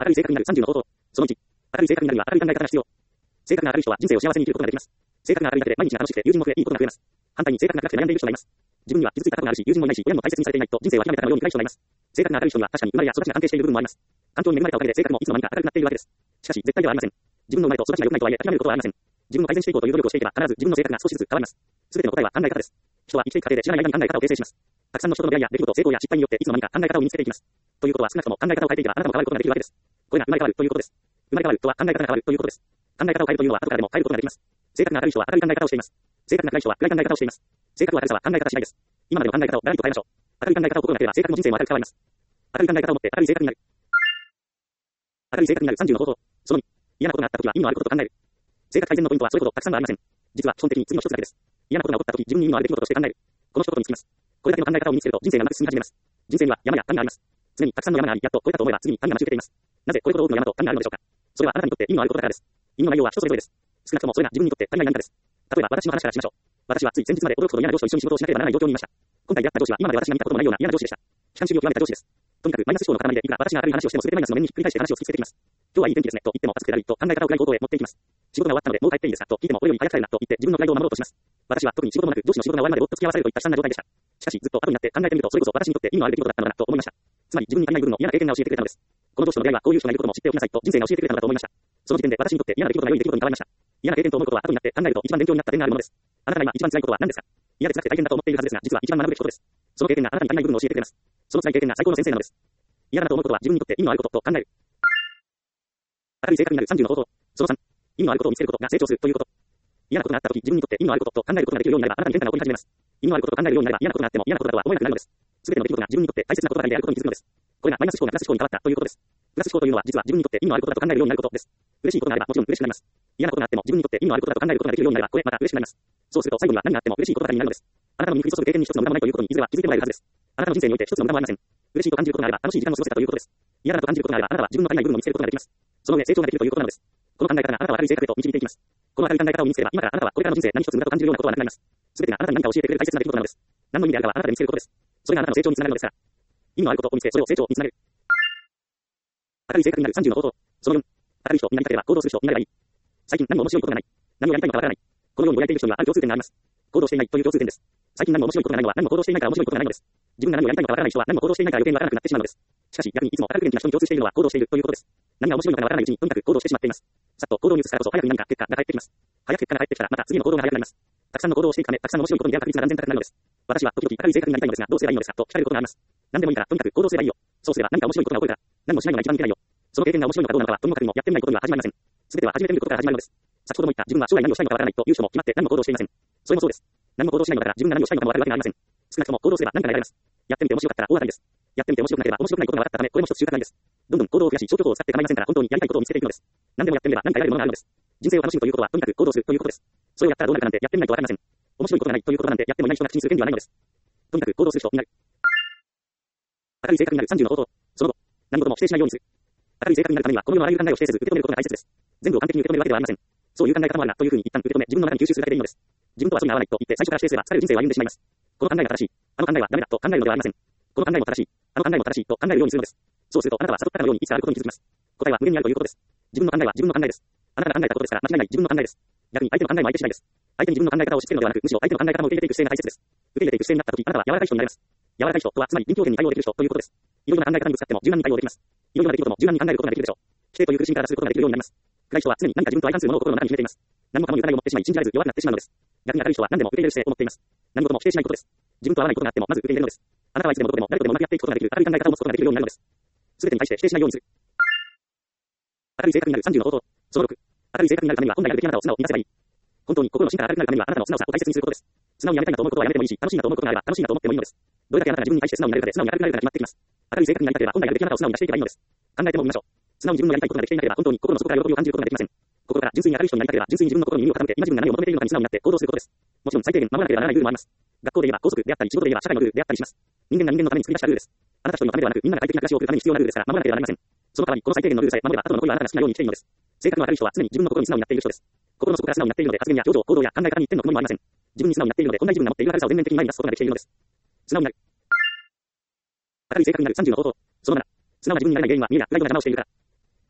明るい性格になる30の方法。その1、明るい性格になるには明るい考え方が必要。性格が明るい人は人生を幸せに生きることができます。性格が明るいだけで毎日が楽しくて友人も増えいいことが増えます。反対に性格が暗くて悩んでいる人がいます。自分には傷ついた過去があるし、友人もいないし、親も大切にされていないと人生は諦めたかのように暗い人がいます。性格が明るい人には確かに生まれや育ちが関係している部分もあります。環境に恵まれたおかげで性格もいつの間にか明るくなっているわけです。しかし絶対ではありません。自分の生まれと育ちが良くないとはいえ諦めることはありません。自分を改善していこうという努力をしていけば必ず自分の性格が少しずつ変わります。すべての答えは考え方です。人は生きていく過程で知らない間に考え方を形成します。たくさんの人との出会いや出来事、成功や失敗によっていつの間にか考え方を身につけていきます。ということは少なくとも考え方を変えていけばあなたも変わることができるわけです。これが生まれ変わるということです。生まれ変わるとは考え方が変わるということです。考え方を変えるというのは後からでも変えることができます。性格が明るい人は明るい考え方をしています。性格が暗い人は暗い考え方をしています。性格は明るさは考え方次第です。今までの考え方をガラリと変えましょう。明るい考え方を心がければ性格も人生も明るく変わります。明るい考え方を持って明るい性格になる。明るい性格になる30の方法。その2、嫌なことがあったときは意味のあることと考える。性格改善のポイントはそれほどたくさんはありません。実は基本的に次の一つだけです。嫌なことが起こったとき自分に意味のある出来事として考える。この一言につきます。これだけの考え方を身につけると人生がうまく進み始めます。人生には山や谷があります。常にたくさんの山があり、やっと越えたと思えば次に谷が待ち受けています。なぜこれほど多くの山と谷があるのでしょうか。それはあなたにとって意味のあることだからです。意味の内容は人それぞれです。少なくともそれが自分にとって足りない何かです。例えば私の話からしましょう。私はつい先日まで驚くほど嫌な上司と一緒に仕事をしなければならない状況にいました。今回出会った上司は今まで私が見たこともないような嫌な上司でした。悲観主義を極めた上司です。とにかくマイナス思考の塊でいくら私が明るい話をしても全てマイナスの面にひっくり返して話を突きつけてきます。今日はいい天気ですねと言っても暑くてだるいと考え方を暗い方向へ持っていきます。仕事が終わったのでもう帰っていいですかと聞いてもこれより早く帰るなと言って自分のプライドを守ろうとします。私は特に仕事もなく上司の仕事が終わるまでぼっと付き合わされるといった悲惨な状態でした。しかしずっと後になって考えてみるとそれこそ私にとって意味のある出来事だったのだなと思いました。つまり自分に足りない部分の嫌な経験が教えてくれたのです。この上司との出会いはこういう人がいることも知っておきなさいと人生が教えてくれたのだと思いました。その時点で私にとって嫌な出来事が良い出来事に変わりました。嫌な経験と思うことは後になって考えると一番勉強になった点があるものです。あなたが今一番辛いことは何ですか。嫌で辛くて大変だと思っているはずですが実は一番学ぶべきことです。その経験があなたに足りない部分を教えてくれます。その辛い経験が最高の先生なのです。嫌だなと思うことは自分にとって意味のあることと考える。明るい性格になる30の方法。その3、意味のあることを見つけることが成長するということ。嫌なことがあったとき自分にとって意味のあることと考えることができるようになればあなたに変化が起こり始めます。意味のあることと考えるようになれば嫌なことがあっても嫌なことだとは思えなくなるのです。すべての出来事が自分にとって大切なことばかりであることに気づくのです。これがマイナス思考がプラス思考に変わったということです。プラス思考というのは実は自分にとって意味のあることだと考えるようになることです。嬉しいことがあればもちろん嬉しくなります。嫌なことがあっても自分にとって意味のあることだと考えることができるようになればこれまた嬉しくなります。そうすると最後には何があっても嬉しいことばかりになるのです。あなたの身に降り注ぐ経験に一つの無駄もないということにいずれは気づいてもらえるはずです。あなたの人生において一つの無駄もありません。嬉しいと感じることがあれば楽しい時間を過ごせたということです。嫌だなと感じることがあればあなたは自分の足りない部分を見つけることができます。その上成長ができるということなのです。この考え方があなたを明るい性格へと導いていきます。この明るい考え方を身につければ今からあなたはこれからの人生何一つ無駄と感じるようなことはなくなります。すべてがあなたに何かを教えてくれる大切な出来事なのです。何の意味であるかはあなたで見つけることです。それがあなたの成長につながるのですから。意味のあることを見つけそれを成長につなげる。明るい性格になる30の方法。その4、明るい人になりたければ行動する人になればいい。最近何も面白いことがない。何をやりたいのかわからない。このようにぼやいている人にはある共通点があります。行動していないという共通点です。最近何も面白いことがないのは何も行動していないから面白いことがないのです。自分が何をやりたいのかわからない人は何も行動していないから余計にわからなくなってしまうのです。しかし逆にいつも明るく元気な人に共通しているのは行動しているということです。何が面白いのかわからないうちにとにかく行動してしまっています。さっと行動に移すからこそ早くに何か結果が返ってきます。早く結果が返ってきたらまた次の行動が早くなります。たくさんの行動をしていくためたくさんの面白いことに出会う確率が断然高くなるのです。私は時々明るい性格になりたいのですがどうすればいいのですかと聞かれることがあります。何でもいいからとにかく行動すればいいよ。そうすれば何か面白いことが起こるから。何もしないのが一番いけないよ。その経験が面白いのかどうなのかはともかくもやってみないことには始まりません。すべては始めてみることから始まるのです。先ほども言った自分は将来何をしたいのかわからないという人も決まって何も行動していません。それもそうです。何も行動しないのだから自分が何をしたいのかもわかるわけがありません。少なくとも行動すれば何かが得られます。やってみて面白かったら大当たりです。やってみて面白くなければ面白くないことが分かったためこれも一つ収穫なんです。どんどん行動を増やし消去法を使って構いませんから本当にやりたいことを見つけていくのです。何でもやってみれば何か得られるものがあるのです。人生を楽しむということはとにかく行動するということです。それをやったらどうなるかなんてやってみないとわかりません。面白いことがないということなんてやってもいない人が口にする権利はないのです。とにかく行動する人になる。明るい性格になる30の方法。その後、何事も否定しないようにする。明るい性格になるためにはこの世のあらゆる考えを否定せず受け止めることが大切です。全部を完璧に受け止めるわけではありません。そういう考え方もあるなというふうに一旦受け止め自分の中に吸収するだけでいいのです。自分とはそれに合わないと言って最初から否定すれば疲れる人生を歩んでしまいます。この考えが正しい。あの考えはダメだと考えるのではありません。この考えも正しい。あの考えも正しいと考えるようにするのです。そうするとあなたは悟ったかのようにいつあることに気づきます。答えは無限にあるということです。自分の考えは自分の考えです。あなたが考えたことですから間違いない自分の考えです。逆に相手の考えも相手次第です。相手に自分の考え方を押し付けるのではなくむしろ相手の考え方も受け入れていく姿勢が大切です。受け入れていく姿勢になった時あなたは柔らかい人になります。柔らかい人とはつまり臨機応変に対応できる人ということです。いろいろな考え方にぶつかっても柔軟に対応できます。いろいろな出来事も柔軟に考えることができるでしょう。否定という苦しみから脱することができるようになります。暗い人は常に何か自分と相反するものを心の中に秘めています。何もかもに疑いを持ってしまい信じられず弱くなってしまうのです。逆に明るい人は何でも受け入れる姿勢を持っています。何事も否定しないことです。自分と合わないことがあってもまず受け入れるのです。あなたはいつでもどこでも誰とでもうまくやっていくことができる明るい考え方を持つことができるようになるのです。すべてに対して否定しないようにする。明るい性格になる30の方法。その6、明るい性格になるためには本来あるべきあなたを素直に出せばいい。本当に心の芯から明るくなるためにはあなたの素直さを大切にすることです。素直にやめたいなと思うことはやめてもいいし、楽しいなと思うことがあれば楽しいなと思ってもいいのです。どれだけあなたが自分に対して素直になれるかで素直に明るくなれるかが決まってきます。明るい性格になりたければ本来あるべきあなたを素直に出していけばいいのです。考えてもみましょう。素直に自分のやりたいことができていなければ本当に心の底から喜びを感じることができません。心から純粋に明るい人になりたければ純粋に自分の心に耳を傾けて今自分が何を求めているのかに素直になって行動することです。もちろん最低限守らなければならないルールもあります。学校で言えば校則であったり仕事で言えば社会のルールであったりします。人間が人間のために作り出したルールです。あなた一人のためではなくみんなが快適な暮らしを送るために必要なルールですから守らなければなりません。その代わりこの最低限のルールさえ守れば後の残りはあなたが好きなように生きていいのです。性格の明るい人は常に自分の心に素直になっている人です。心の底から素直になっているので発言や表情、行動や考え方に一点の雲もありません。自分に素直になっているので本来自分が持っている明るさを全面的に前に出すことができているのです。素直になる。明るい性格になる30の方法。その7、素直な自分になれない原因は見えやプライドが邪魔をしているから。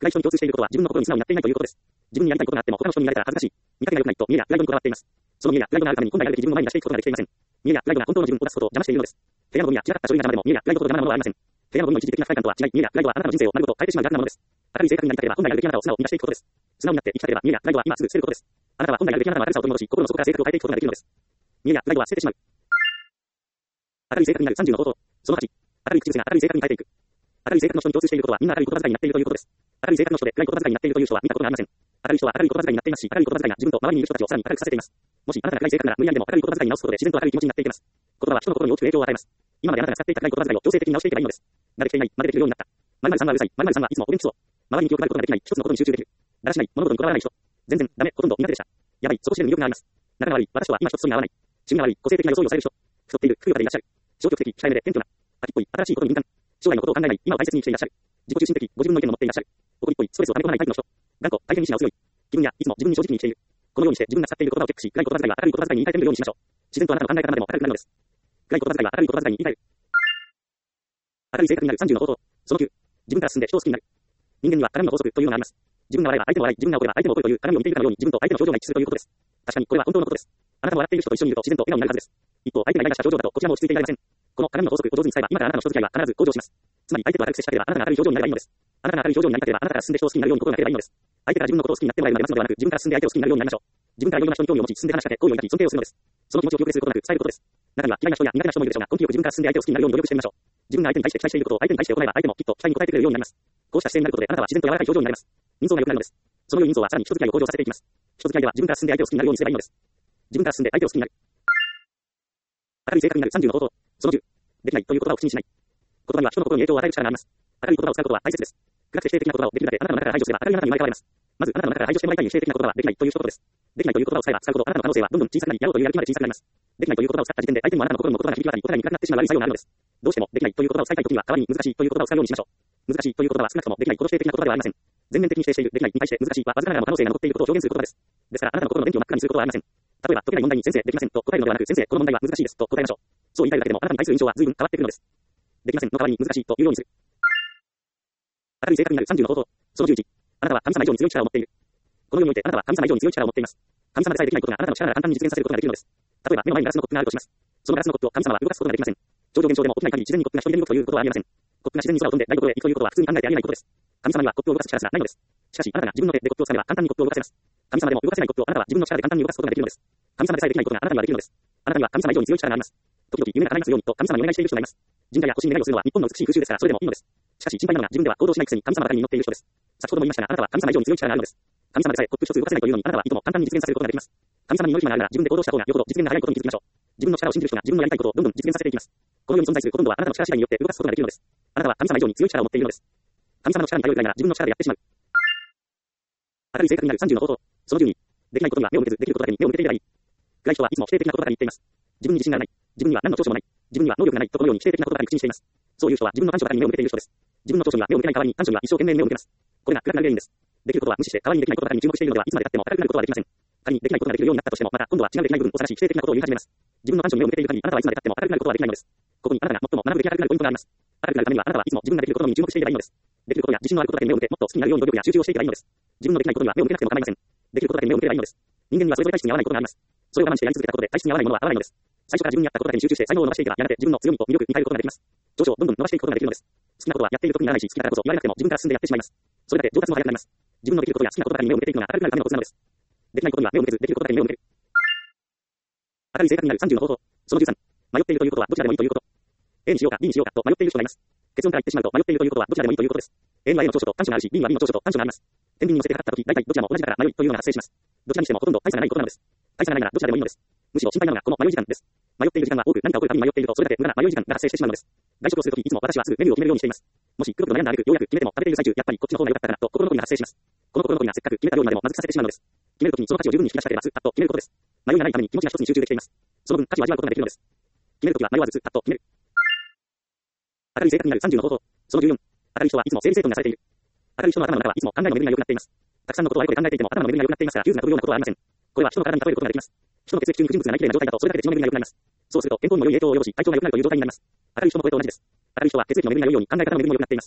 暗い人に共通していることは自分の心に素直になっていないということです。自分にやりたいことがあっても他の人に言われたら恥ずかしい。見かけが良くないと見栄やプライドにこだわっています。その見栄やプライドがあるために本来あるべき自分を前に出していくことができていません。見栄やプライドが本当の自分を出すことを邪魔しているのです。部屋のゴミや散らかった書類が邪魔でも見栄やプライドほど邪魔なものはありません。部屋のゴミの一時的な不快感とは違い、見栄やプライドはあなたの人生を丸ごと変えてしまう楽なものです。明るい性格になりたければ本来あるべきあなたを素直に出していくことです。素直になって生きたければ見栄やプライドは今すぐ捨てることです。あなたは本来あるべきあなたの明るさを取り戻し、心の底から性格を変えていくことができるのです。見栄やプライドは捨ててしまう。明るい性格になる30の方法。その8。明るい口癖が明るい性格に変えていく。明るい性格の人に共通していることはみんな明るい言葉遣いになっているということです。明るい性格の人で暗い言葉遣いになっているという人は見たことがありません。明るい人は明るい言葉遣いになっていますし、明るい言葉遣いが自分と周りにいる人たちをさらに明るくさせています。もしあなたが暗い性格なら無理やりでも明るい言葉遣いに直すことで自然と明るい気持ちになっていきます。言葉は人の心に大きく影響を与えます。今まであなたが使っていた暗い言葉遣いを強制的に直していけばいいのです。慣れてきていない、までできるようになった。〇〇さんはうるさい、〇〇さんはいつもお元気そう。周りに気を配ることができない、一つのことに集中できる。だらしない、物事にこだわらない人。全然、ダメ、ほとんど苦手でした。やばい、底知れぬ魅力があります。仲が悪い、私とは今一つに合わない。趣味が悪い、個性的な装いをされる人。太っている、ふくよかでいらっしゃる。消極的、控えめで、謙虚な。秋っぽい、新しいことに敏感。将来のことを考えない、今を大切にしていらっしゃる。自己中心的、ご自分の意見を持っていらっしゃる。怒りっぽい、ストレスを溜め込まないタイプの人。頑固、大変に意志が強い。気分や、いつも自分に正直に生きている。このようにして自分が使っている言葉をチェックし、暗い言葉遣いは明るい言葉遣いに言い換えてみるようにしましょう。自然とあなたの考え方でも明るくなるのです。暗い言葉遣いは明るい言葉遣いに言い換える。明るい性格になる30の方法。その9。自分から進んで人を好きになる。人間には鏡の法則というのがあります。自分が笑えば相手も笑い、自分が怒れば相手も怒るという鏡を見ているかのように自分と相手の表情が一致するということです。確かにこれは本当のことです。あなたも笑っている人と一緒にいると自然と笑顔になるはずです。一方、相手がイライラした表情だとこちらも落ち着いていられません。この鏡の法則を上手に使えば今からあなたの人付き合いは必ず向上します。つまり相手と明るく接したければあなたが明るい表情になればいいのです。あなたが明るい表情になりたければあなたから進んで人を好きになるように心がければいいのです。相手から自分のことを好きになってもらえるまで待つのではなく、自分から進んで相手を好きになるようになりましょう。自分からいろんな人に興味を持ち、進んで話しかけ、好意を抱き、尊敬をするのです。その気持ちを強制することなく伝えることです。中には嫌いな人や苦手な人もいるでしょうが、根気よく自分から進んで相手を好きになるように努力してみましょう。自分が相手に対して期待していることを相手に対して行えば相手もきっと期待に応えてくれるようになります。こうした姿勢になることであなたは自然と柔らかい表情になります。人相が良くなるのです。そのように人相はさらに人付き合いを向上させていきます。人付き合いでは自分から進んで相手を好きになるようにすればいいのです。自分から進んで相手を好きになる。明るい性格になる30の方法。その10。できないという言葉を口にしない。言葉には人の心に影響を与える力があります。明るい言葉を使うことは大切です。暗くて否定的な言葉をできるだけあなたの中から排除すれば明るいあなたに生まれ変われます。まずあなたの中から排除してもらいたい否定的な言葉はできないという一言です。できないという言葉を使えば使うほどあなたの可能性はどんどん小さくなり、やろうというやる気まで小さくなります。できないという言葉を使った時点で相手にもあなたの心の言葉が響き渡り、答えにくくなってしまう悪い作用があるのです。どうしてもできないという言葉を使いたいときには代わりに難しいという言葉を使うようにしましょう。難しいという言葉は少なくともできないほど否定的な言葉ではありません。全面的に否定しているできないに対して難しいはわずかながらも可能性が残っていることを表現する言葉です。ですからあなたの心の電気を真っ赤にすることはありません。例えば解けない問題に先生できませんと答えるのではなく、先生この問題は難しいですと答えましょう。そう言い換えるだけでもあなたに対する印象は随分変わってくるのです。できませんの代わりに難しいというようにする。明るい性格になる30の方法。その11。あなたは神様以上に強い力を持っている。この世においてあなたは神様以上に強い力を持っています。神様でさえできないことがあなたの力なら簡単に実現させることができるのです。例えば目の前にガラスのコップがあるとします。そのガラスのコップを神様は動かすことができません。超常現象でも起きない限り自然にコップが一人で動くということはありません。コップが自然に空を飛んで台所へ行くということは普通に考えてありえないことです。神様にはコップを動かす力すらないのです。しかしあなたが自分の手でコップを掴めば簡単にコップを動かせます。神様でも動かせないコップをあなたは自分の力で簡単に動かすことができるのです。神様でさえできないことがあなたにはできるのです。あなたには神様以上に強い力があります。時々夢が叶いますようにと神様にお願いしている人がいます。神社や星に願いをするのは日本の美しい風習ですからそれでもいいのです。しかし心配なのが自分では行動しないくせに神様ばかりに祈っている人です。先ほども言いましたがあなたは神様以上に強い力があるのです。神様でさえコップ一つ動かせないというのにあなたはいとも簡単に実現させることができます。神様に祈る暇があるなら自分で行動した方がよほど実現が早いことに気づきましょう。自分の力を信じる人が自分のやりたいことをどんどん実現させていきます。この世に存在するほとんどはあなたの力次第によって動かすことができるのです。あなたは神様以上に強い力を持っているのです。神様の力に頼るくらいなら自分の力でやってしまう。明るい性格になる30の方法。その12。できないことには目を向けずできることだけに目を向けていればいい。暗い人はいつも否定的なことばかり言っています。自分に自信がない。自分には何の長所もない。自分には能力がないとこのように否定的なことばかり口にしています。そういう人は自分の短所ばかりに目を向けている人です。自分の長所には目を向けない代わりに短所には一生懸命目を向けます。これが暗くなる原因です。できることは無視して代わりにできないことばかりに注目しているのではいつまで経っても明るくなることはできません。仮にできないことができるようになったとしてもまた今度は違うできない部分を探し否定的なことを言い始めます。自分の短所に目を向けている限りあなたはいつまで経っても明るくなることはできないのです。ここにあなたが最も学ぶべき明るくなるポイントがあります。明るくなるためにはあなたはいつも自分ができることのみに注目していればいいのです。できることや自信のあることだけに目を向けもっと好きになるように努力や集中をしていけばいいのです。自分のできないことには目を向けなくても構いません。できることだけに目を向ければいいのです。人間にはそれぞれ体質に合わないことがあります。それを我慢してやり続けたことで体質に合わないものは合わないのです。最初から自分に合ったことだけに集中して才能を伸ばしていけばやがて自分の強みと魅力に変えることができます。長所をどんどん伸ばしていくことができるのです。好きなことはやっている時にならないし好きだからこそ言われなくても自分から進んでやってしまいます。それだけ上達も早くなります。自分のできることや好きなことだけに目を向けていくのが明るくなるためのコツなのです。できないことには目を向けずできることだけに目を向ける。明るい性格になる30の方法。その13。迷っているということはどちらでもいいということ。A にしようか B にしようかと迷っている人がいます。結論から言ってしまうと迷っているということはどちらでもいいということです。A には A の長所と短所があるし B には B の長所と短所があります。天秤に乗せて測った時大体どちらも同じだから迷いというのが発生します。どちらにしてもほとんど大差がないことなのです。大差がないならどちらでもいいのです。むしろ心配なのがこの迷い時間です。迷っている時間が多く何か起こるたびに迷っているとそれだけ無駄な迷い時間が発生してしまうのです。外食をするときいつも私はすぐメニューを決めるようにしています。もし黒く悩んだ挙句ようやく決めても食べている最中やっぱりこっちの方が良かったかなと心残りが発生します。この心残りがせっかく決めた料理までもまずくさせてしまうのです。決めるときにその価値を十分に引き出したければずっと決めることです。迷いがないために気持ちが一つに集中できています。その分価値を味わうことができるのです。決めるときは迷わずずっと決める。明るい性格になる30の方法。その14。明るい人はいつも整理整頓がされている。明るい人の頭の中はいつも考えの巡りが良くなっています。たくさんのことをあれこれ考えていても頭の巡りが良くなっていますからフューズが飛ぶようなことはありません。これは人の体に例えることができます。人の血液中に不純物がないきれいな状態だとそれだけで血の巡りが良くなります。そうすると健康にも良い影響を及ぼし体調が良くなるという状態になります。明るい人もこれと同じです。明るい人は血液の巡りが良いように考え方の巡りも良くなっています。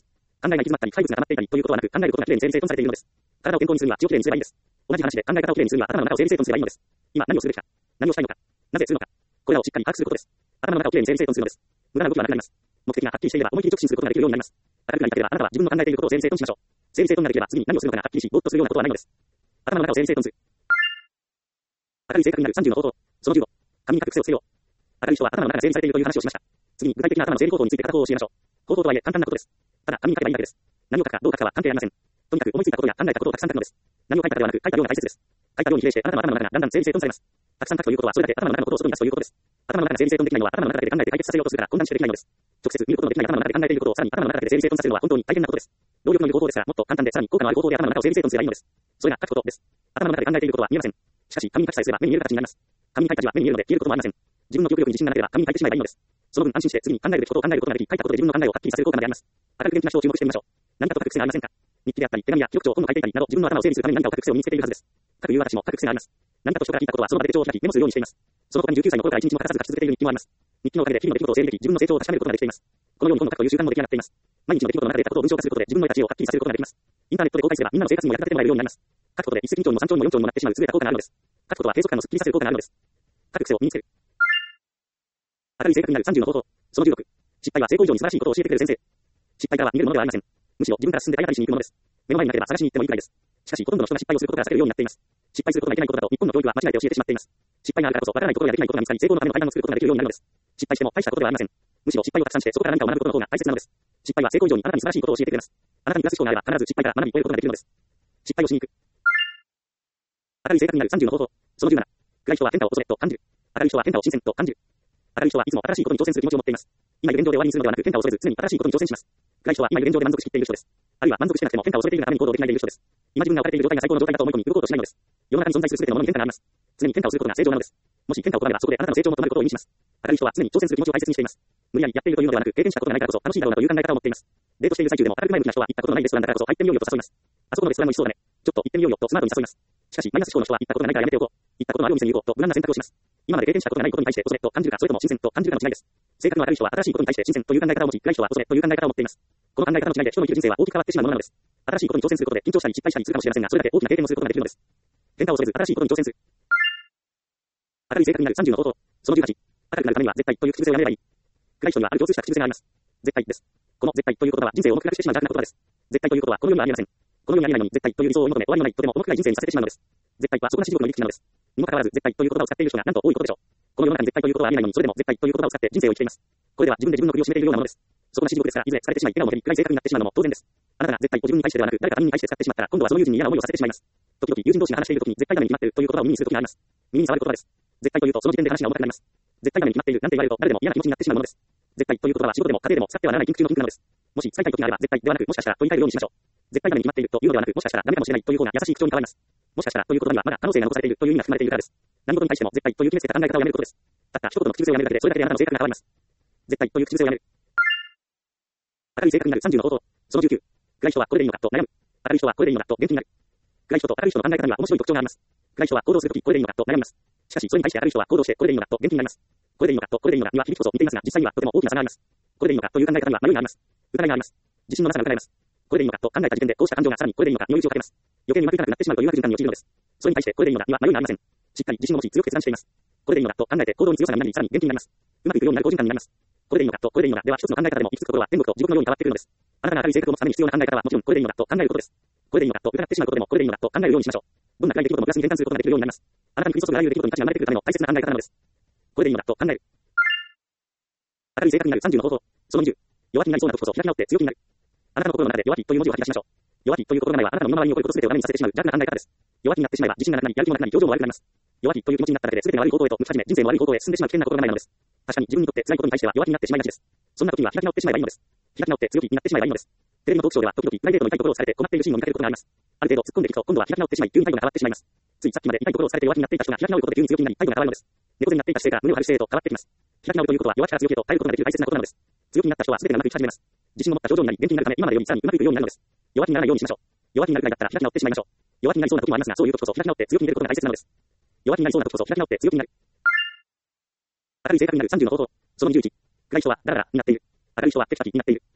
考えが行き詰まったり、廃物が溜まっていたりということはなく、考えることがきれいに整理整頓されているのです。体を健康にするには血をきれいにすればいいんです。同じ話で考え方をきれいにするには頭の中を整理整頓すればいいのです。今何をするべきか、何をしたいのか、なぜするのか、これらをしっかり把握することです。頭の中をきれいに整理整頓するのです。無駄な動きはなくなります。目的がはっきりしていれば思い切り直進することができるようになります。明るくなりたければあなたは自分の考えていることを整理整頓しましょう。整理整頓ができれば次に何をするのかがはっきりし、ぼーっとするようなことはないのです。頭の中を整理整頓する。明るい性格になる30の方法。その15。神に書く癖をつけよう。明るい人は頭の中が整理されているという話をしました。次に具体的な頭の整理方法について片方を教えましょう。方法とはいえ簡単なことです。ただ紙に書けばいいだけです。何を書くかどう書くかは関係ありません。とにかく思いついたことや考えたことをたくさん書くのです。何を書いたかではなく書いた量が大切です。書いた量に比例してあなたの頭の中がだんだん整理整頓されます。たくさん書くということはそれだけ頭の中のことを外に出すということです。頭の中が整理整頓できないのは頭の中だけで考えて解決させようとするから混乱してできないのです。直接見ることのできない頭の中で考えていることをさらに頭の中で整理整頓させるのは本当に大変なことです。労力のいる方法ですからもっと簡単でさらに効果のある方法で頭の中を整理整頓すればいいのです。それが書くことです。頭の中で考えていることは見えません。しかし紙に書きさえすれば目に見える形になります。紙に書いた字は目に見えるので消えることもありません。自分の記憶力に自信がなければ紙に書いてしまえばいいのです。その分安心して次に考えるべきことを考えることができ、書いたことで自分の考えをはっきりさせる効果があります。明るく元気な人を注目してみましょう。何かと書く癖がありませんか？日記であったり、手紙や記録帳、本を書いていたりなど自分の頭を整理するために何かを書く癖を身につけているはずです。書く理由は私も書く癖があります。何かと人から聞いたことはその場で手帳を開きメモするようにしています。その他に19歳の頃から1日も欠かさず書き続けている日記もあります。日記のおかげで日々の出来事を整理でき、自分の成長を確かめることができています。このように本を書くという習慣も出来上がっています。毎日の出来事の中で得たことを文章化することで自分の得た知恵をはっきりさせることができます。インターネットで公開すればみんなの生活にも役立ててもらえるようになります。書くことで一石二鳥にも三鳥にも四鳥にもなってしまう優れた効果があるのです。書くことは閉塞感をすっきりさせる効果があるのです。書く癖を身につける。明るい性格になる30の方法。その16。失敗は成功以上に素晴らしいことを教えてくれる先生。失敗からは逃げるものではありません。むしろ自分から進んで体当たりしに行くものです。目の前になければ探しに行ってもいいくらいです。しかしほとんどの人が失敗をすることが避けるようになっています。失敗することがいけないことだと日本の教育は間違えて教えてしまっています。失敗があるからこそわからないことやできないことが見つかり成功のための階段を作ることができるようになるのです。失敗しても大したことではありません。むしろ失敗をたくさんしてそこから何かを学ぶことの方が大切なのです。失敗は成功以上にあなたに素晴らしいことを教えてくれます。あなたにプラス思考があれば必ず失敗から学び終えることができるのです。失敗をしに行く。明るい性格になる30の方法。その17。暗い人は変化を恐れと感じる。明るい人は変化を新鮮と感じる。明るい人はいつも新しいことに挑戦する気持ちを持っています。今いる現状で終わりにするのではなく変化を恐れず常に新しいことに挑戦します。暗い人は今いる現状で満足しきっている人です。あるいは満足してなくても変化を恐れているがために行動できないでいる人です。今自分が置かれている状態が最高の状態だと思い込み動こうとしないのです。世の中に存在する全てのものに変化があります。常に変化をすることが正常なのです。もし変化を行えばそこであなたの成長を求めることを意味します。明るい人は常に挑戦する気持ちを大切にしています。無理やりやっているというのではなく経験したことがないからこそ楽しいだろうなという考え方を持っています。デートしている最中でも明るく前向きな人は行ったことのないレストランだからこそ入ってみようよと誘います。あそこのレストランも美味しそうだね。ちょっと行ってみようよとスマートに誘います。しかしマイナス思考の人は行ったことがないからやめておこう。行ったことのあるお店に行こうと無難な選択をします。今まで経験したことがないことに対して恐れと感じるかそれとも新鮮と感じるかの違いです。性格の明るい人は新しいことに対して新鮮という考え方を持ち、暗い人は恐れという考え方を持っています。この考え方の違いで人の生きる人生は大きく変わってしまうものなのです。新しいことに挑戦することで緊張したり失敗したりするかもしれませんが、それだけ大きな経験をすることができるのです。変化を恐れず新しいことに挑戦する。明るい性格になる30の方法。その18。明るくなるためには絶対という口癖をやめればいい。暗い人にはある共通した口癖があります。絶対です。この絶対という言葉は人生を重くしてしまう邪悪な言葉です。絶対ということはこの世にはありません。この世にありないのに絶対という理想を追い求め終わりのないとても重くない人生にさせてしまうのです。絶対は底なし地獄の入り口なのです。にもかかわらず絶対という言葉を使っている人がなんと多いことでしょう。この世の中に絶対ということはありえないのにそれでも絶対という言葉を使って人生を生きています。これでは自分で自分の首を絞めているようなものです。底なし地獄ですからいずれ疲れてしまい笑顔も減り暗い性格になってしまうのも当然です。あなたが絶対を自分に対してではなく誰か他人に対して使ってしまったら今度はその友人に嫌な思いをさせてしまいます。時々友人同士が話している時に絶対なのに決まっているという言葉を耳にする時があります。耳に触る言葉です。絶対というとその時点で話が重たくなります。絶対なのに決まっているなんて言われると誰でも嫌な気持ちになってしまうものです。絶対という言葉は仕事でも家庭でも使ってはならない緊急のピンクなのです。もし使いたい時があれば絶対ではなくもしかしたらと言い換えるようにしましょう。絶対なのに決まっているというのではなくもしかしたらダメかもしれないという方が優しい口調に変わります。もしかしたらという言葉にはまだ可能性が残されているという意味が含まれているからです。何事に対しても絶対という決めつけた考え方をやめることです。たった一言の口癖をやめるだけでそれだけであなたの性格が変わります。絶対という口癖をやめる。明るい性格になる30の方法。その19。暗い人はこれでいいのかと悩む。明るい人はこれでいいのかと元気になる。暗い人と明るい人の考え方には面白い特徴があります。暗い人は行動するときこれでいいのかと悩みます。しかしそれに対して明るい人は行動してこれでいいのかと元気になります。これでいいのかとこれでいいのかには響きこそ似ていますが実際にはとても大きな差があります。これでいいのかという考え方には迷いがあります。疑いがあります。自信のなさが疑います。これでいいのかと考えた時点でこうした感情がさらにこれでいいのかに追い打ちをかけます。余計にうまくいかなくなってしまうという悪循環に陥るのです。それに対してこれでいいのかには迷いがありません。しっかり自信を持ち強く決断しています。これでいいのかと考えて行動に強さがなりさらに元気になります。うまくいくようになる好循環になります。これでいいのかとこれでいいのかでは一つの考え方でも行き着くところは天国と地獄のように変わってくるのです。あなたが明るい性格を持つために必要な考え方はもちろんこれでいいのかと考えることです。これでいいのかと疑ってしまうことでもこれでいいのかと考えるようにしましょう。どんな暗い出来事もプラスに転換することができるようになります。あなたに降り注ぐあらゆる出来事に価値が生まれてくるための大切な考え方なのです。これでいいのかと考える。明るい性格になる30の方法。その20。弱気になりそうな時こそ開き直って強気になる。あなたの心の中で弱気という文字を吐き出しましょう。弱気という心構えはあなたの身の回りに起こることすべてをダメにさせてしまう邪悪な考え方です。弱気になってしまえば自信がなくなり、やる気もなくなり、表情も悪くなります。弱気という気持ちになっただけで全ての悪い方向へと向き始め、人生の悪い方向へ進んでしまう危険な心構えなのです。確かに自分にとって辛いことに対しては弱気になってしまいがちです。そんな時には開き直ってしまえばいいのです。開き直って強気になってしまえばいいのです。テレビのトークショーでは時々プライベートの痛いところをされて困っているシーンを見かけることがあります。ある程度突っ込んでいくと今度は開き直ってしまい急に態度が変わってしまいます。ついさっきまで痛いところをされて弱気になっていた人が開き直ることで急に強気になり態度が変わるのです。猫背になっていた姿勢から胸を張る姿勢へと変わってきます。開き直るということは弱気から強気へと変えることができる大切なことなのです。強気になった人は全てがうまくいき始めます。自信の持った表情になり元気になるため今までよりさらにうまくいくようになるのです。弱気にならないようにしましょう。弱気になるくらいだったら開き直ってしまいましょう。弱気になりそうな時もありますがそういう時こそ開き直って強気に出ることが大切なのです。弱気になりそうな時こそ開き直って強気になる。明るい性格になる30の方法。その21。暗い人はダラダラになっている。明るい人はテキパキになっている。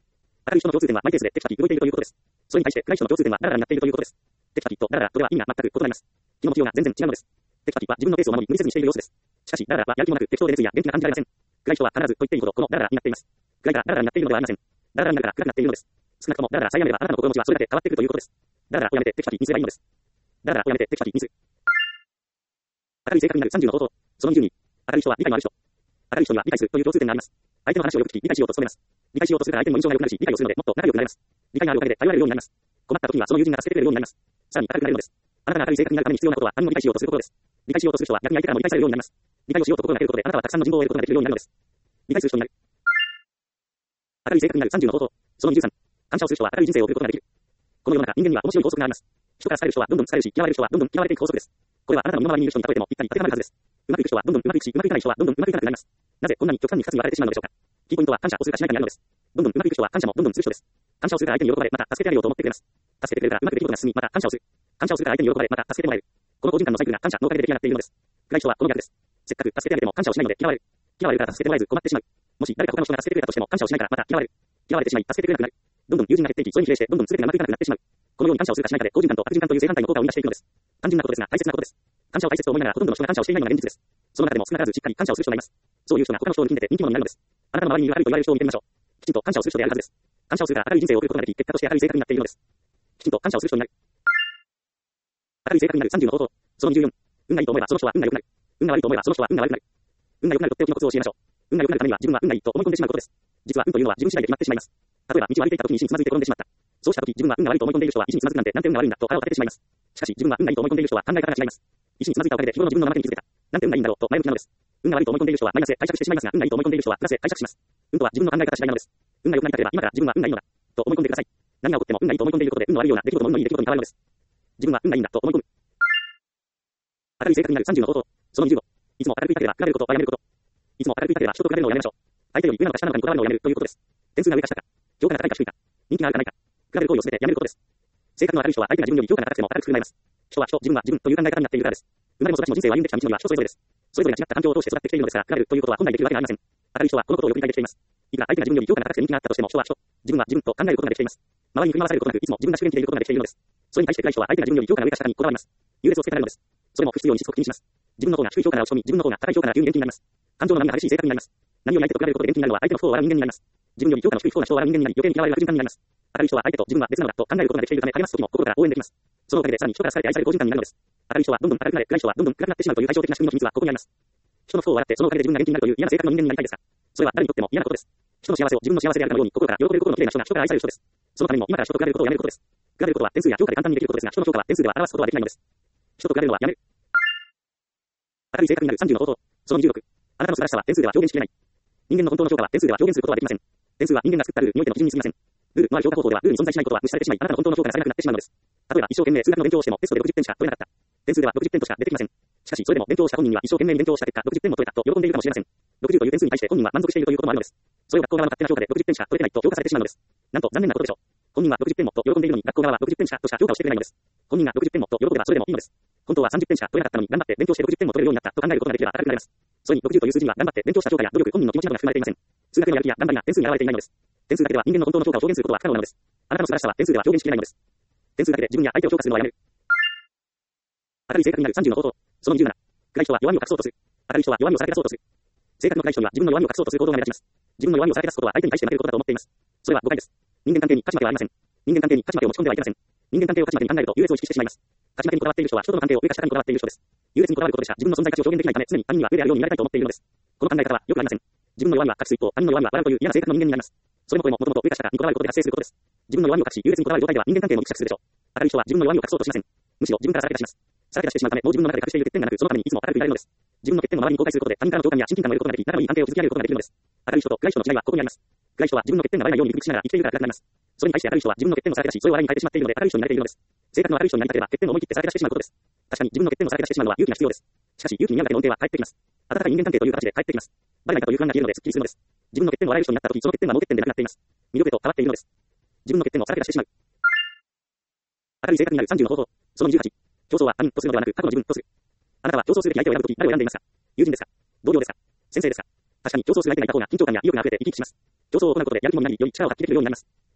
明るい人の共通点はマイペースでテキパキ動いているということです。それに対して暗い人の共通点はダラダラになっているということです。テキパキとダラダラとでは意味が全く異なります。気の持ちようが全然違うのです。テキパキは自分のペースを守り無理せずにしている様子です。しかしダラダラはやる気もなく適当で熱意や元気が感じられません。暗い人は必ずと言っていいほどこのダラダラになっています。暗いからダラダラになっているのではありません。ダラダラになるから暗くなっているのです。少なくともダラダラさえやめればあなたの心持ちはそれだけ変わってくるということです。ダラダラをやめてテキパキにすればいいのです。ダラダラをやめてテキパキにする。明るい性格になる30の方法。その20に、明るい人は理解のある人。明るい人には理解するという共通点があります。相手の話をよく聞き、理解しようと努めます。理解しようとするから相手の印象が良くなるし、理解をするのでもっと仲良くなれます。理解があるおかげで頼られるようになります。困った時にはその友人が助けてくれるようになります。さらに明るくなるのです。あなたが明るい性格になるために必要なことは他人を理解しようとすることです。理解しようとする人は逆に相手からも理解されるようになります。理解をしようと心がけることであなたはたくさんの人望を得ることができるようになるのです。理解する人になる。明るい性格になる30の方法。その23。感謝をする人は明るい人生を送ることができる。この世の中、人間には面白い法則があります。人から好かれる人はどんどん好かれるし、嫌われる人はどんどん嫌われていく法則です。これはあなたの身の回りにいる人に例えてもぴったり当てはまるはずです。うまくいく人はどんどんうまくいくし、うまくいかない人はどんどんうまくいかなくなります。なぜこんなに極端に2つに分かれてしまうのでしょうか。キーポイントは感謝をするかしないかにあるのです。どんどんうまくいく人は感謝もどんどんする人です。感謝をするから相手に喜ばれ、また助けてあげようと思ってくれます。助けてくれるからうまくできることが進み、また感謝をする。感謝をするから相手に喜ばれ、また助けてもらえる。この好循環のサイクルが感謝のおかげで出来上がっているのです。暗い人はこの逆です。せっかく助けてあげても感謝をしないので嫌われる。嫌われるから助けてもらえず困ってしまう。もし誰か他の人が助けてくれたとしても感謝をしないからまた嫌われる。嫌われてしまい助けてくれなくなる。どんどん友人が減っていき、それに比例してどんどん全てがうまくいかなくなってしまう。このように感謝をするかしないかで好循環と悪循環という正反対の効果を生み出していくのです。単純なことですが大切なことです。感謝を大切と思いながらほとんどの人が感謝をしていないのが現実です。その中でも少なからずしっかり感謝をする人がいます。そういう人が他の人を力んでて人気者になるのです。あなたの周りにいる悪いと言われる人を見てみましょう。きちんと感謝をする人であるはずです。感謝をするから明るい人生を送ることができ、結果として明るい性格になっているのです。きちんと感謝をする人になる。明るい性格になる30の方法。その24。運がいいと思えばその人は運が良くなる。運が悪いと思えばその人は運が悪くなる。運が良くなるとっておきのコツを教えましょう。運が良くなるためには自分は運がいいと思い込んでしまうことです。実は運というのは自分次第で決まってしまいます。例えば道を歩いていた時に石につまずいて転んでしまった。そうした時自分は運が悪いと思い込んでいる人は石につまずくなんて運が悪いんだと腹を立ててしまいます。しかし自分は運がいいと思い込んでいる人は考え方が違います。石につまずいたおかげで日頃の自分の怠けに気づけた。なんて運がいいんだろうと前向きなのです。運が悪いと思い込んでいる人はマイナスで解釈してしまいますが、運がいいと思い込んでいる人はプラスで解釈します。運とは自分の考え方次第なのです。運が良くなりたければ今から自分は運がいいのだと思い込んでください。何が起こっても運がいいと思い込んでいることで運の悪いような出来事も運のいい出来事に変わるのです。自分は運がいいんだと思い込む。明るい性格になる30の方法。その25。いつも明るくいたければ比べることはやめること。いつも明るくいたければ人と比べるのをやめましょう。相手より上なのか下なのかにこだわるのをやめるということです。点数が上か下か、評価が高いか低いか、人気があるかないか、比べる行為を全てやめることです。性格の明るい人は相手が自分より評価が高くても明るく振る舞います。人は人、自分は自分という考え方になっているからです。生まれも育ちも人生を歩んできた道のりは人それぞれです。それぞれが違った環境を通して育ってきているのですから、比べるということは本来できるわけがありません。明るい人はこのことをよく理解できています。いくら相手が自分より評価が高くて人気があったとしても人は人、自分は自分と考えることができています。周りに振り回されることなくいつも自分が主演できていることができているのです。それに対して暗い人は相手が自分より評価が上か下かにこだわります。優劣をつけたがるのです。それも不必要にしつこく気にします。自分の方が低い評価が落ち込み、自分の方が高い評価が急に元気になります。感情の波が激しい性格になります。何より相手と比べることで元気になるのは相手の不幸を笑う人間になります。自分より評価の低い不幸な人を笑う人間になり余計に嫌われる悪循環になります。明るい人は相手と自分は別なのだと考えることができているため励ます時も心から応援できます。そのおかげでさらに人から好かれて愛される好循環になるのです。明るい人はどんどん明るくなれ、暗い人はどんどん暗くなってしまうという対照的な仕組みの秘密はここにあります。人の不幸を笑ってそのおかげで自分が元気になるという嫌な性格の人間になりたいですか。それは誰にとっても嫌なことです。人の幸せを自分の幸せであるかのように心から喜べる心の綺麗な人が人から愛される人です。そのためにも今から人と比べることをやめることです。比べることは点数や評価で簡単にできることですが、人の評価は点数では表すことはできないのです。人と比べるのはやめる。明るい性格になる30の方法。その26。あなたの素晴らしさは点数では表現しきれない。人間の本当の評価は点数では表現することはできません。点数は人間が作ったルールにおいての基準に過ぎません。ルールのある評価方法ではルールに存在しないことは無視されてしまい、あなたの本当の評価がされなくなってしまうのです。例えば一生懸命数学の勉強をしてもテストで60点しか取れなかった。点数では60点としか出てきません。しかしそれでも勉強をした本人には一生懸命勉強をした結果60点も取れたと喜んでいるかもしれません。60という点数に対して本人は満足しているということもあるのです。それを学校側の勝手な評価で60点しか取れてないと評価されてしまうのです。なんと残念なことでしょう。本人は60点もと喜んでいるのに学校側は60点しかとしか評価をしてくれないのです。本人が60点もと喜べばそれでもいいのです。本当は30点しか取れなかったのに頑張って勉強して60点も取れるようになったと考えることができれば明るくなります。それに60という数字には頑張って勉強した評価や努力、本人の気持ちなどが含まれていません。数学のやる気や頑張りが点数に現れていないのです。点数だけでは人間の本当の評価を表現することは不可能なのです。あなたの素晴らしさは点数では表現しきれないのです。点数だけで自分や相手を評価するのはやめる。明るい性格になる30の方法。その27。暗い人は弱みを隠そうとする。明るい人は弱みをさらけ出そうとする。性格の暗い人には自分の弱みを隠そうとする行動が目立ちます。自分の弱みをさらけ出すことは相手に対して負けることだと思っています。それは誤解です。人間関係に勝ち負けはありません。人間関係に勝ち負けを持ち込んではいけません。人間関係を勝ち負けに考えると優劣を意識してしまいます。勝ち負けにこだわっている人は人との関係を上か下かにこだわっている人です。優劣にこだわることでしか自分の存在価値を表現できないため常に他人には上であるようになりたいと思っているのです。この考え方はよくありません。自分の弱みは隠す一方、他人の弱みは笑うという嫌な性格の人間になります。それもこれももともと上か下かにこだわることで発生することです。自分の弱みを隠し優劣にこだわる状態では人間関係もぎくしゃくするでしょう。明るい人は自分の弱みを隠そうとしません。むしろ自分からさらけ出します。さらけ出してしまうため、もう自分の中で隠している欠点がなく、そのためにいつも明るくいられるのです。自分の欠点を周りに公開することで他人からの共感や親近感を得ることができ、仲のいい関係を築き上げることができるのです。明るい人と暗い人の違いはここにあります。暗い人は自分の欠点がバレないようにビクビクしながら生きているから暗くなります。それに対して明るい人は自分の欠点をさらけ出し、それを笑いに変えてしまっているので明るい人になれているのです。性格の明るい人になりたければ欠点を思い切ってさらけ出してしまうことです。確かに自分の欠点をさらけ出してしまうのは勇気が必要です。しかし勇気になるだけの恩恵は返ってきます。温かい人間関係という形で返ってきます。バレないかという不安が消えるのでスッキリするのです。自分の欠点を笑える人になった時、その欠点はノー欠点でなくなっています。魅力へと変わっているのです。自分の欠点をさらけ出してしまう。明るい性格になる30の方法。その28。競争は他人とするのではなく過去の自分とする。あなたは競争するべき相手を選ぶとき誰を選んでいますか。友人ですか。同僚ですか。先生ですか。確かに競争する相手がいた方が緊張感や意欲が溢れて生き生きします。競争を行うことでやる気もになり、より力を発揮できるようになります。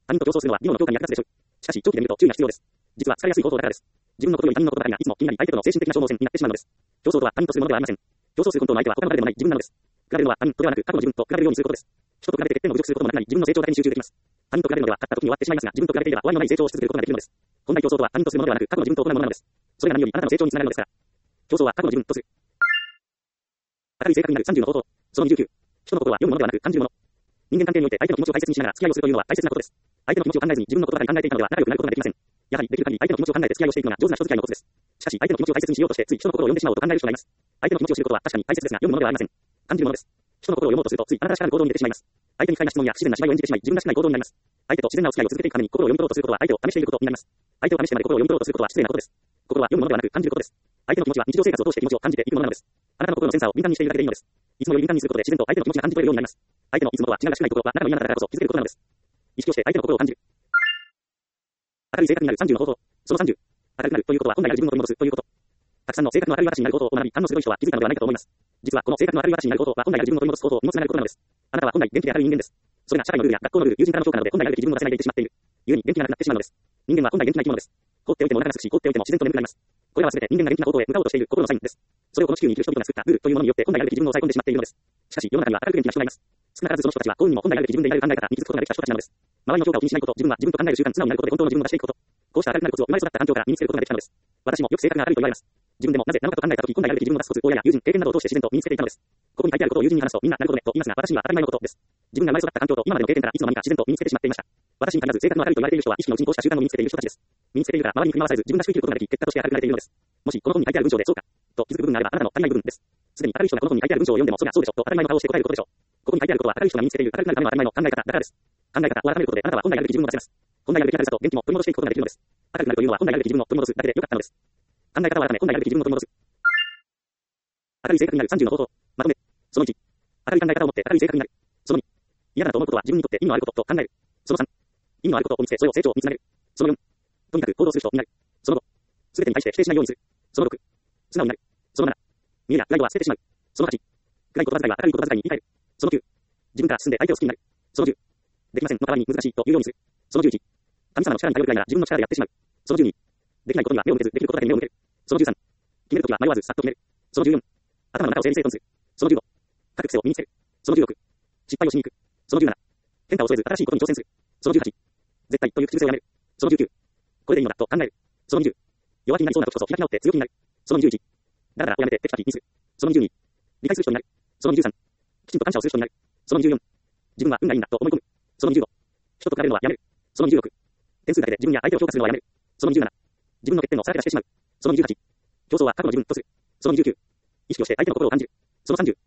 他人と競争するのは技能の強化に役立つでしょう。しかし、長期で見ると注意が必要です。実は疲れやすい構造だからです。自分のことより他人のことばかりがいつも気になり、相手との精神的な消耗戦になってしまうのです。競争とは他人とするものではありません。競争する本当の相手は他の誰でもない自分なのです。比べるのは他人とではなく過去の自分と比べるようにすることです。人と比べて欠点を侮辱することもなくなり、自分の成長だけに集中できます。他人と比べるのでは勝った時に終わってしまいますが、自分と比べていれば終わりのない成長をし続けることができるのです。本来競争とは他人とするものではなく過去の自分と行うものなのです。それが何よりあなたの成長につながるのですから。競争は過去の自分とする。明るい性格になる30の方法。その29。人のことは読むものではなく感じるもの。人間関係において相手の気持ちを大切にしながら付き合いをするというのは大切なことです。相手の気持ちを考えずに自分のことばかり考えていたのでは仲良くなることができません。やはりできる限り相手の気持ちを考えて付き合いをしていくのが上手な人付き合いのコツです。しかし相手の気持ちを大切にしようとしてつい人の心を読んでしまうと考える人がいます。相手の気持ちを知ることは確かに大切ですが読むものではありません。感じるものです。人の心を読もうとするとついあなたらしからぬ行動に出てしまいます。相手に不快な質問や不自然な芝居を演じてしまい自分らしくない行動になります。相手と自然なお付き合いを続けていくために心を読み取ろうとすることは相手を試していることになります。相手を試してまで心を読み取ろうとすることは失礼なことです。心は読むものではなく感じることです。相手の気持ちは日常生活を通して気持ちを感じていくものなのです。あなたの心のセンサーを敏感にしているだけでいいのです。いつもより敏感にすることで自然と相手の気持ちが感じ取れるようになります。相手のいつもとは違うらしくない心は仲の嫌なだからこそ気づけることなのです。意識をして相手の心を感じる。明るい性格になる30の方法。その30。明るくなるということは本来ある自分を取り戻すということ。たくさんの性格の明るい私になることを学び、反応鋭い人は気づいたのではないかと思います。実はこの性格の明るい私になることは本来ある自分を取り戻す方法にもつながることなのです。あなたは本来元気で明るい人間です。それが社会のルールや学校のルール、友人からの評価なので本来あるべき自分を出せないでいてしまっている。故に元気がなくなってしまうのです。人間は本来元気な生き物です。放っておいてもお腹が空くし、放っておいても自然と眠くなります。これらは全て人間が元気な方向へ向かおうとしている心のサインです。それをこの地球に生きる人々が作ったルールというものによって本来あるべき自分を抑え込んでしまっているのです。しかし世の中には明るく元気な人がいます。少なからずその人たちは幸運にも本来あるべき自分でいられる考え方に気づくことができた人たちなのです。周りの評価を気にしないこと、自分は自分と考える習慣、素直になることで本当の自分を出していくこと。こうした明るくなるコツを生まれ育った環境から身につけることができたのです。私もよく性格が明るいと言われます。自分でもなぜなのかと考えたとき、本来あるべき自分を出すコツ、親や友人、経験などを通して自然と身につけていたのです。ここに書いてあることを友人に話すとみんななるほどねと言いますが、私には当たり前のことです。自分が生まれ育った環境と今までの経験からいつの間にか自然と身につけてしまっていました。私に限らず性格の明るいと言われている人は意識のうちにこうした習慣を身につけている人たちです。身につけているから周りに振り回されず自分らしく生きることができ、結果として明るくなれているのです。もしこの本に書いてある文章でそうかと気づく部分があればあなたの足りない部分です。すでに明るい人がこの本に書いてある文章を読んでもそりゃそうでしょと当たり前の顔をして答えることでしょう。ここに書いてあることは明るい人が身につけている明るくなるための当たり前の考え方だからです。考え方を改めることであなたは本来あるべき自分を出せます。本来あるべき明るさと元気も取り戻していくことができるのです。明るくなるというのは本来あるべき自分を取り戻すだけでよかったのです。考え方を改め本来あるべき自分を取り戻す。明るい性格になる30の方法。まとめ。その1。明るい考え方を持って明るい性格になる。その2。嫌だなと思うことは自分にとって意味のあることと考える。その3。意味のあることを見つけ、それを成長につなげる。その4。とにかく行動する人になる。その5。すべてに対して否定しないようにする。その6。素直になる。その7。見栄やプライドは捨ててしまう。その8。暗い言葉遣いは明るい言葉遣いに言い換える。その9。自分から進んで相手を好きになる。その10。できませんの代わりに難しいと言うようにする。その11。神様の力に頼るくらいなら自分の力でやってしまう。その12。できないことには目を向けず、できることだけに目を向ける。その13。決めるときは迷わずさっと決める。その14。頭の中を整理整頓する。その15。書く癖を身につける。その16。失敗をしに行く。その17。変化を恐れず新しいことに挑戦する。その18。絶対という口癖をやめる。その19。これでいいのだと考える。その20。弱気になりそうな時こそ開き直って強気になる。その21。だからをやめてテキパキにする。その22。理解する人になる。その23。きちんと感謝をする人になる。その24。自分は運がいいんだと思い込む。その25。人と比べるのはやめる。その26。点数だけで自分や相手を評価するのはやめる。その27。自分の欠点をさらけ出してしまう。その28。競争は過去の自分とする。その29。意識をして相手の心を感じる。その30。